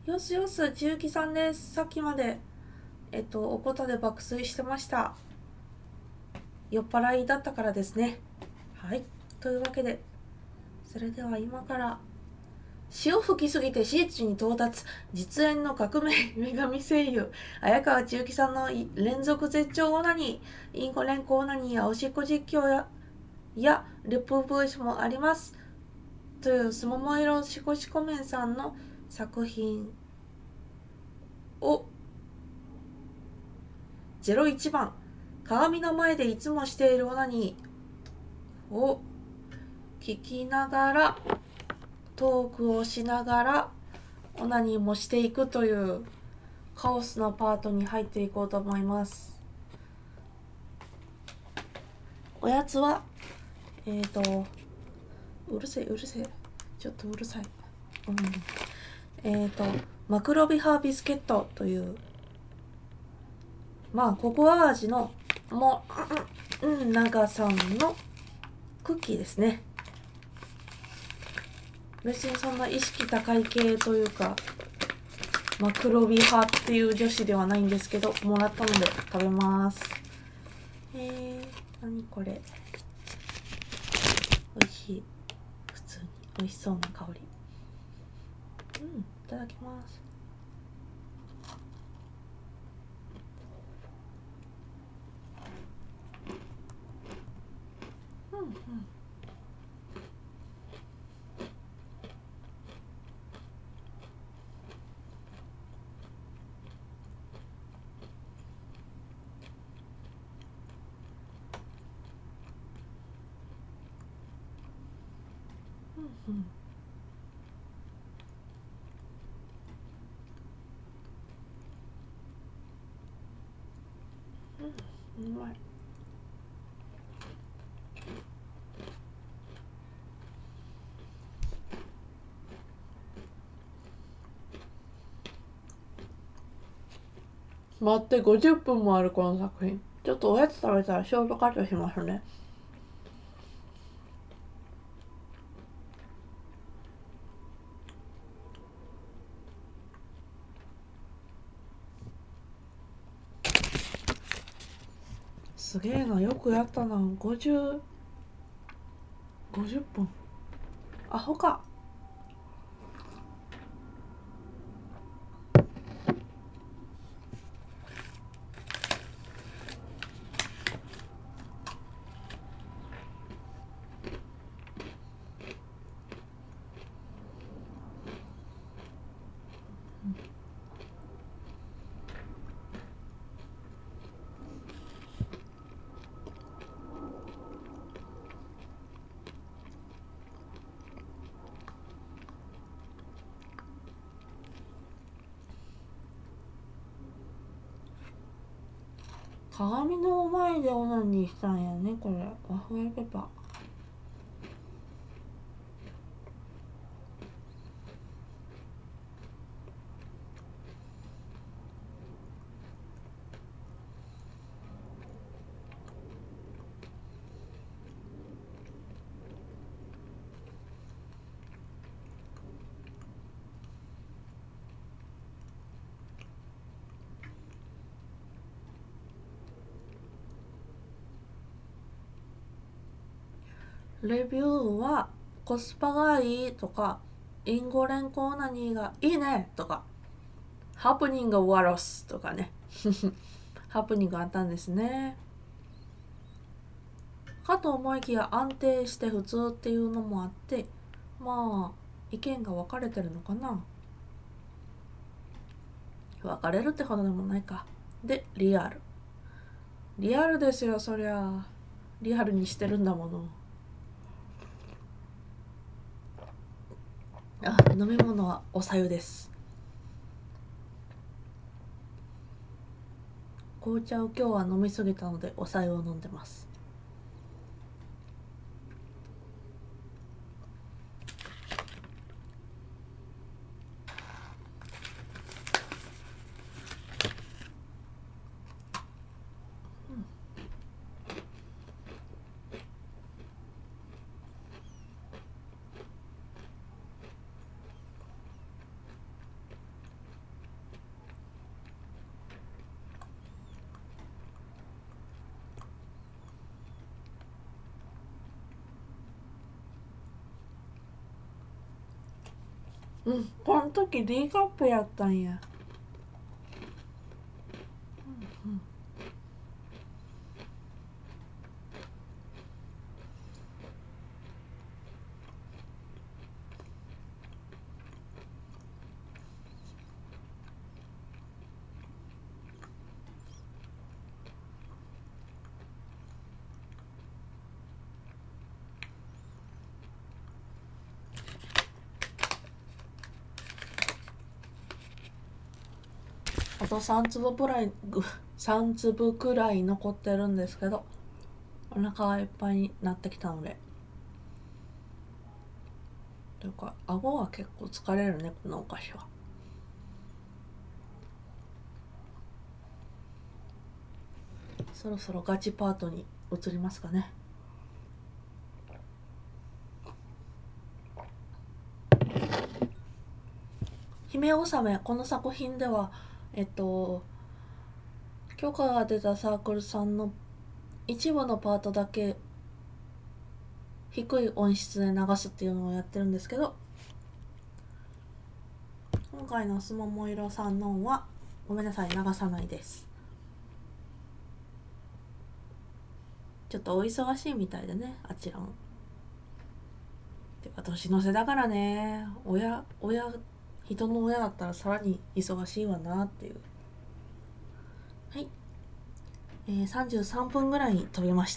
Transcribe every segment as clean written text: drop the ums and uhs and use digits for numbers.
よすよす、ちゆきさんです。さっきまで、おこたで爆睡してました。酔っ払いだったからですね。はい。というわけで、それでは今から、潮吹きすぎて死地に到達、実演の革命女神声優、綾川千ゆきさんの連続絶頂オナニー、インコ連行オナニーやおしっこ実況やレポボイスもあります。というすももいろしこしこめんさんの作品を01番鏡の前でいつもしているオナニーを聞きながらトークをしながらオナニーもしていくというカオスなパートに入っていこうと思います。おやつはうるせえちょっとうるさい、マクロビハービスケットというココア味の長さんのクッキーですね。別にそんな意識高い系というかマクロビ派っていう女子ではないんですけど、もらったので食べます。何これ、美味しい。普通に美味しそうな香り。いただきます。うまい。待って、50分もあるこの作品。ちょっとおやつ食べたらショートカットしますね。すげえな、よくやったな。50分。アホか。鏡の前でオナニーしたんやね、これ。ワッフルペパー。レビューはコスパがいいとか、インゴレンコオナニーがいいねとか、ハプニングワロスとかね。ハプニングあったんですね。かと思いきや安定して普通っていうのもあって、意見が分かれてるのかな。分かれるってほどでもないか。で、リアルですよ、そりゃ。リアルにしてるんだもの。飲み物はおさゆです。紅茶を今日は飲みすぎたのでおさゆを飲んでます。 うん、この時 D カップやったんや。うんうん、あと3粒くらい3粒くらい残ってるんですけど、お腹がいっぱいになってきたので、というか顎は結構疲れるね、このお菓子は。そろそろガチパートに移りますかね。姫納め、この作品では許可が出たサークルさんの一部のパートだけ低い音質で流すっていうのをやってるんですけど、今回のすももいろさんのはごめんなさい、流さないです。ちょっとお忙しいみたいでね、あちらも。てか年の瀬だからね、人の親だったらさらに忙しいわなっていう。はい、33分ぐらいに飛びました。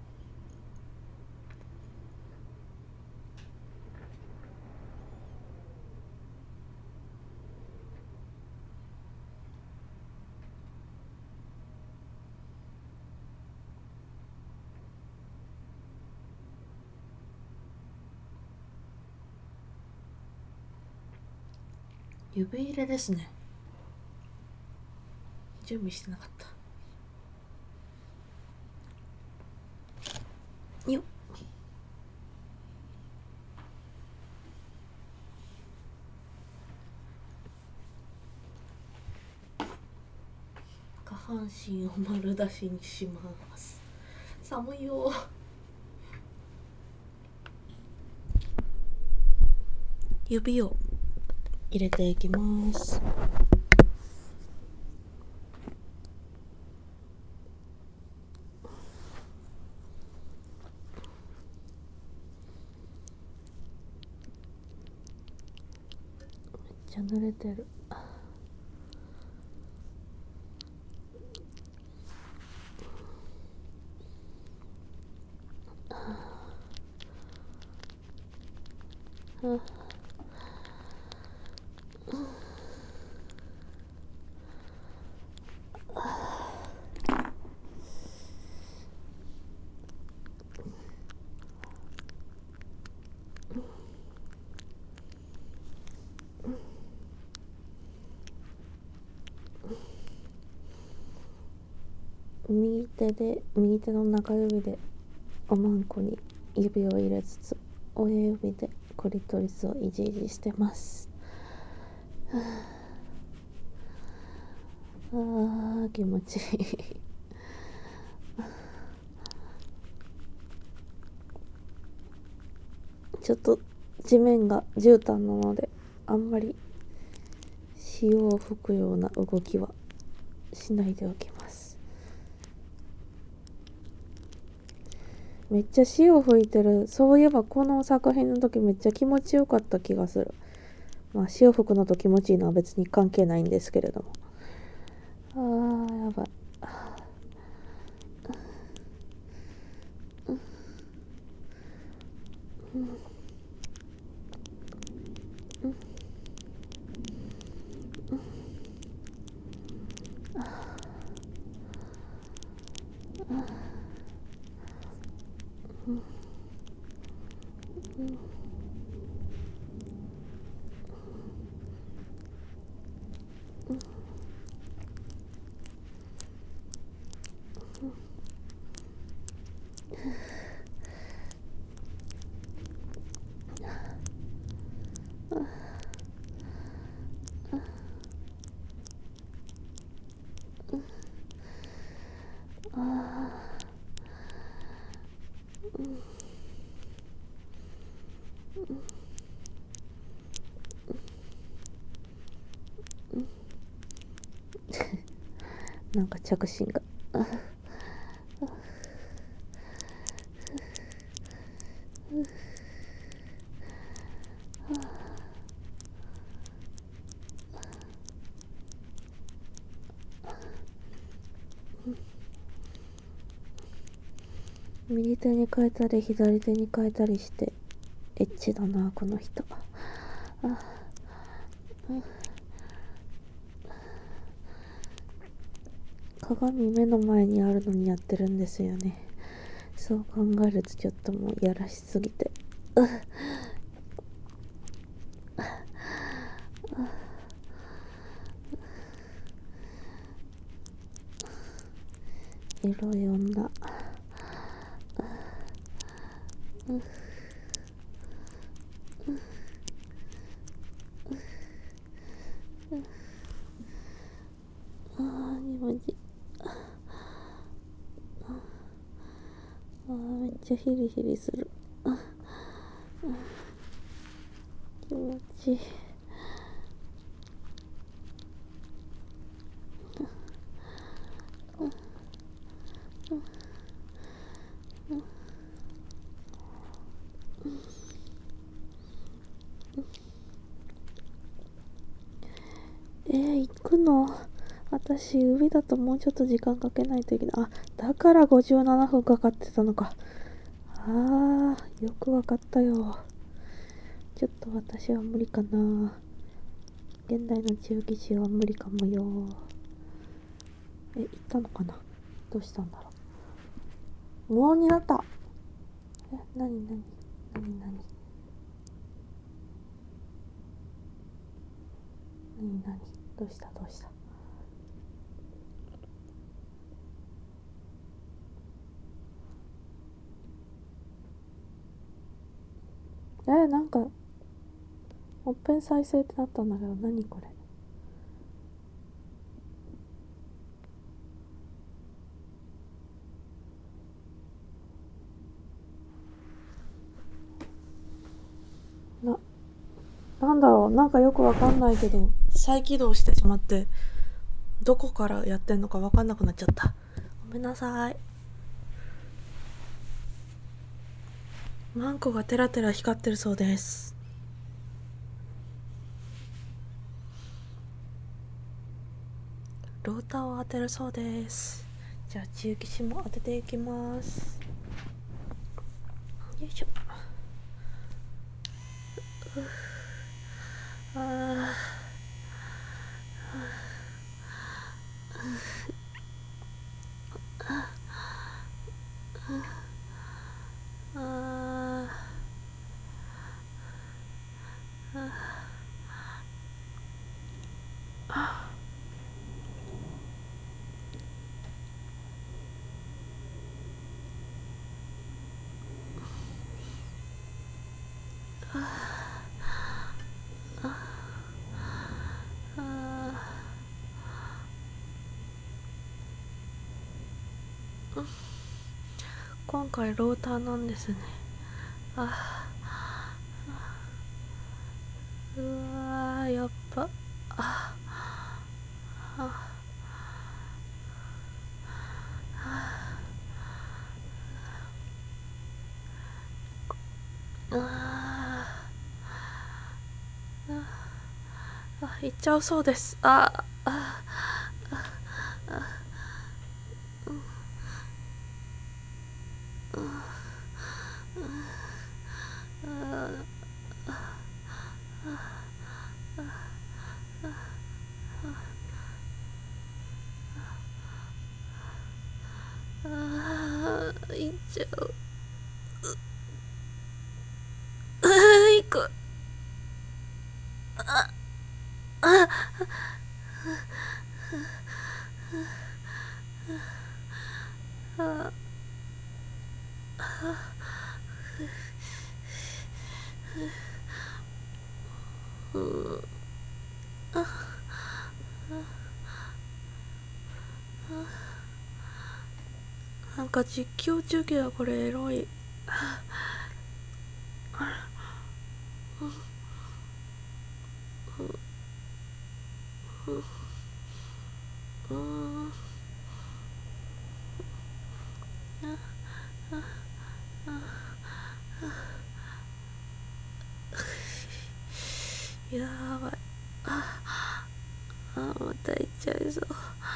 指入れですね。準備してなかった。よっ。下半身を丸出しにします。寒いよ。指を入れていきます。めっちゃ濡れてる。右手の中指でおまんこに指を入れつつ、親指でクリトリスをいじいじしてます。気持ちいい。ちょっと地面が絨毯なのであんまり潮を吹くような動きはしないでおきます。めっちゃ潮吹いてる。そういえばこの作品の時めっちゃ気持ちよかった気がする。まあ潮吹くのと気持ちいいのは別に関係ないんですけれども。やばい。 なんか着信が右手に変えたり左手に変えたりしてエッチだなこの人。鏡目の前にあるのにやってるんですよね。そう考えるとちょっともうやらしすぎてエロい女。気持ちいい。めっちゃヒリヒリする。気持ちいい。行くの？私指だともうちょっと時間かけないといけない。だから57分かかってたのか。よくわかったよ。ちょっと私は無理かな。現代の中技師は無理かもよ。行ったのかな。どうしたんだろう。無音になった。なにどうしたなんかもっぺん再生ってなったんだけど、何これ。なんだろう、なんかよくわかんないけど再起動してしまってどこからやってんのかわかんなくなっちゃった。ごめんなさい。マンコがテラテラ光ってるそうです。ローターを当てるそうです。じゃあ中技師も当てていきます。よいしょ。今回ローターなんですね。やっぱ行っちゃうそうです。行っちゃう。行く。なんか実況中継はこれエロい。 やばい。また行っちゃいそう。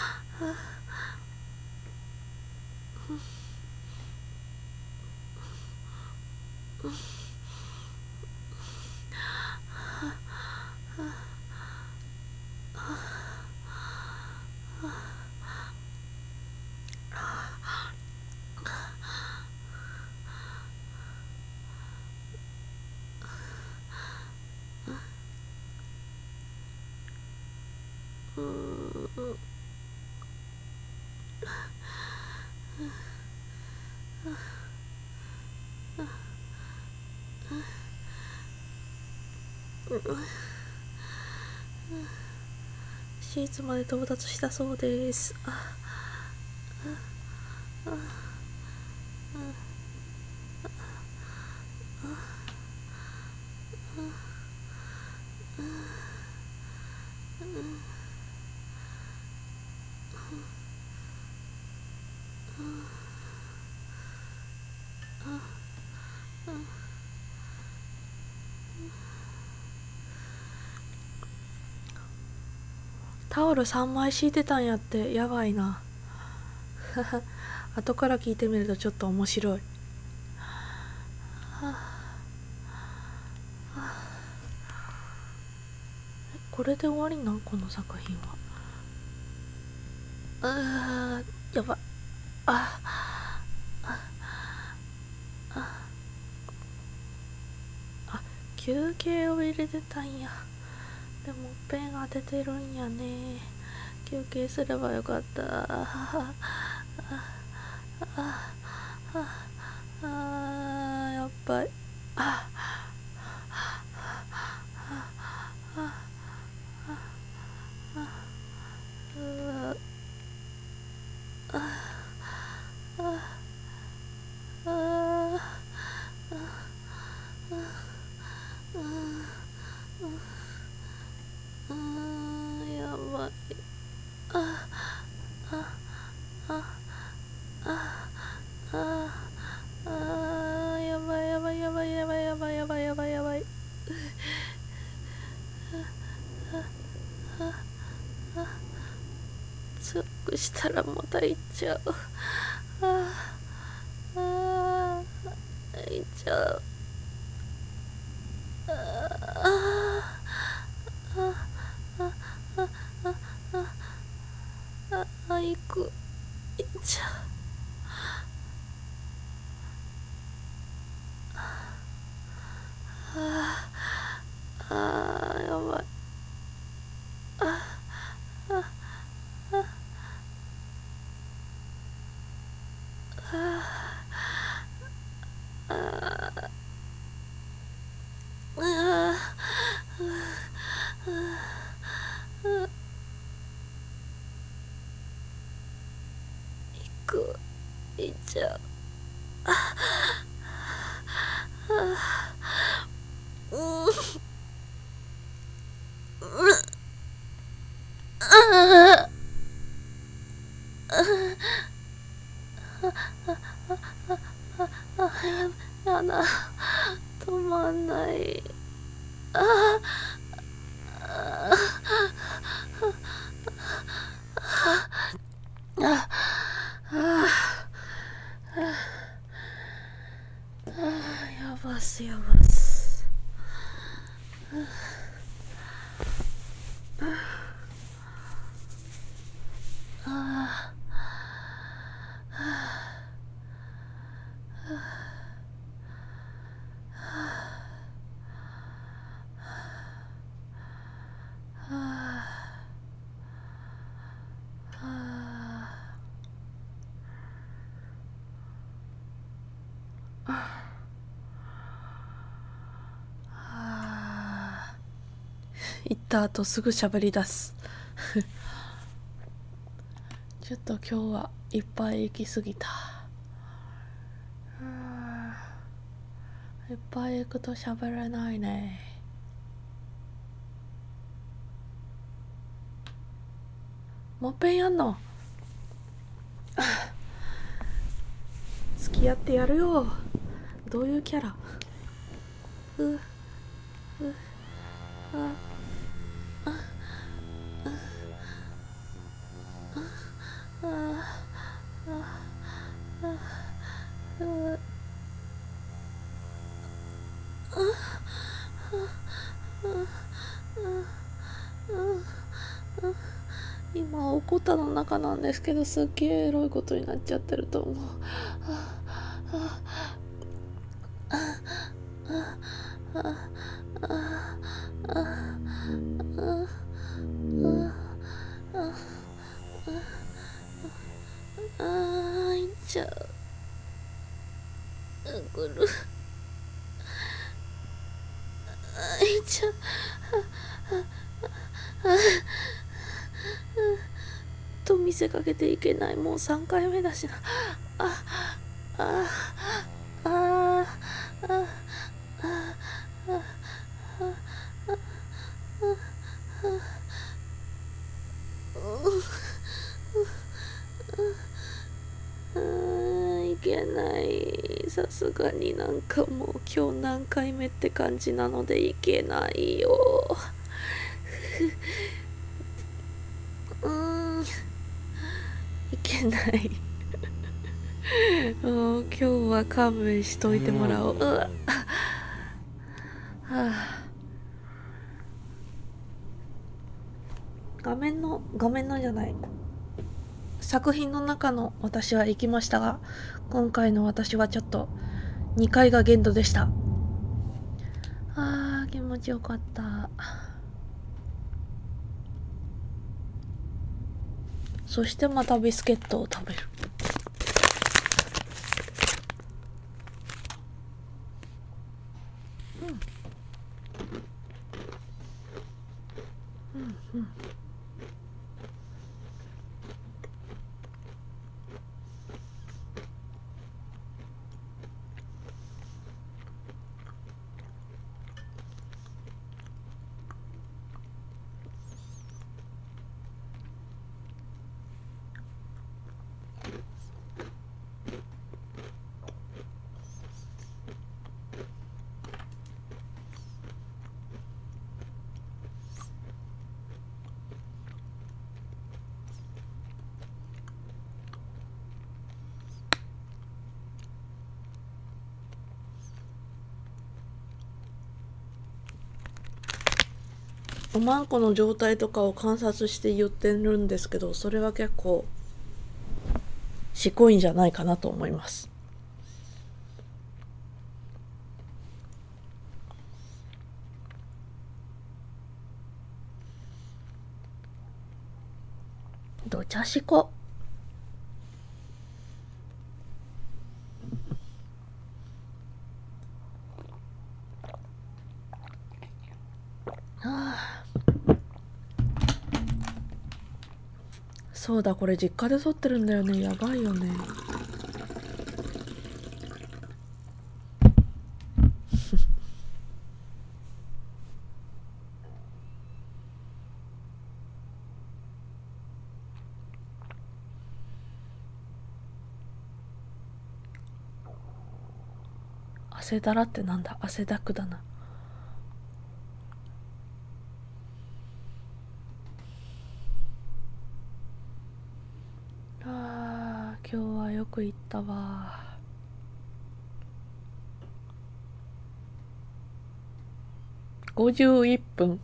シーツまで到達したそうです。タオル3枚敷いてたんやって。やばいな。後から聞いてみるとちょっと面白い。これで終わりなんこの作品は。やばい。休憩を入れてたんや。でもペン当ててるんやね。休憩すればよかった。やっぱりやばい。やばいやばいやばいやばいやばいやばいやばいやばい。強くしたらまた行っちゃう。行っちゃう。行く。行っちゃう。やばい。行っちゃう。やだ、止まんない。やばすやばす。行った後すぐ喋り出す。ちょっと今日はいっぱい行き過ぎた。いっぱい行くと喋れないね。もっぺんやんの。付き合ってやるよ。どういうキャラ？ 今おこたの中なんですけど、すっげえエロいことになっちゃってると思う。いっちゃう。ぐる。いっちゃう。と見せかけていけない。もう3回目だしな。いけない。さすがになんかもう今日何回目って感じなのでいけないよ。いけないもう今日は勘弁しといてもらおう。画面のじゃない、作品の中の私は行きましたが、今回の私はちょっと2回が限度でした。気持ちよかった。そしてまたビスケットを食べる。おまんこの状態とかを観察して言ってるんですけど、それは結構しこいんじゃないかなと思います。どちゃしこ。そうだ、これ実家で撮ってるんだよね。やばいよね。汗だらってなんだ。汗だくだな。今日はよく行ったわ。51分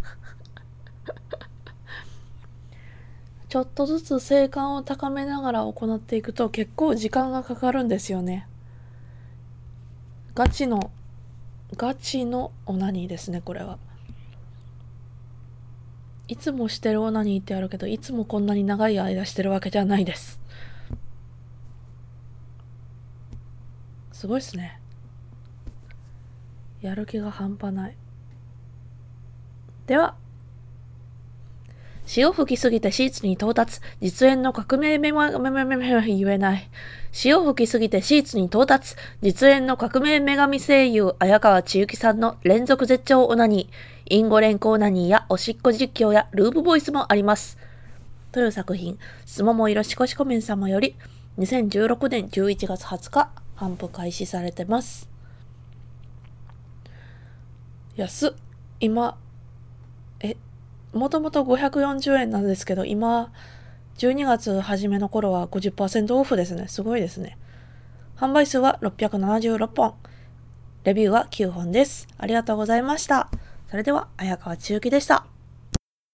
ちょっとずつ静観を高めながら行っていくと結構時間がかかるんですよね。ガチのオナニーですね、これは。いつもしてるオナニーってあるけど、いつもこんなに長い間してるわけじゃないです。すごいっすね。やる気が半端ない。では、潮吹きすぎてシーツに到達。実演の革命言えない。潮吹きすぎてシーツに到達。実演の革命女神声優、綾川千幸さんの連続絶頂オナニー。インゴ連行オナニーやおしっこ実況やループボイスもあります。という作品、すももいろしこしこめん様より、2016年11月20日、頒布開始されてます。今、 もともと540円なんですけど、今、12月初めの頃は 50% オフですね。すごいですね。販売数は676本。レビューは9本です。ありがとうございました。それでは、綾川千幸でした。